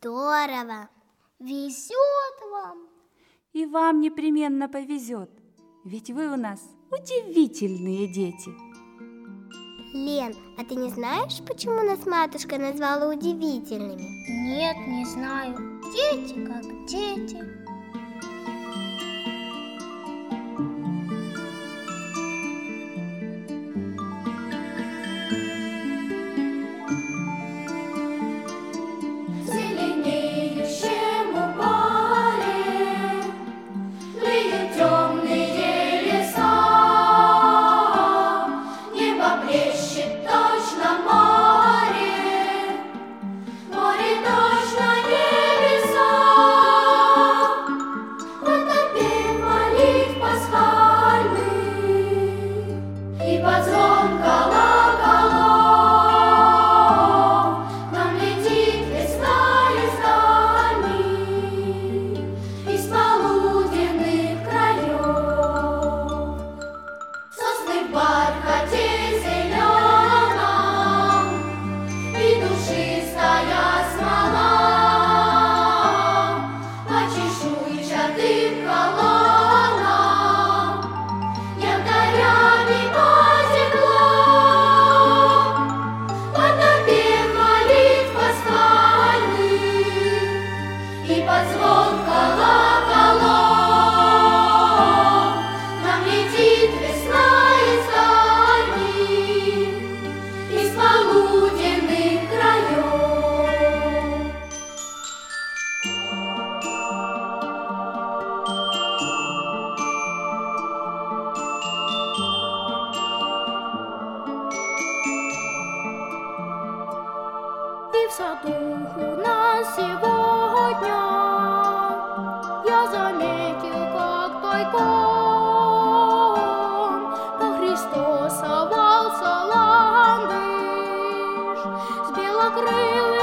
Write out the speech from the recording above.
Здорово! Везет вам! И вам непременно повезет, ведь вы у нас удивительные дети. Лен, а ты не знаешь, почему нас матушка назвала удивительными? Нет, не знаю. Дети как дети. И в саду у нас сегодня я заметил, как тайком похристосовался ландыш с белокрылым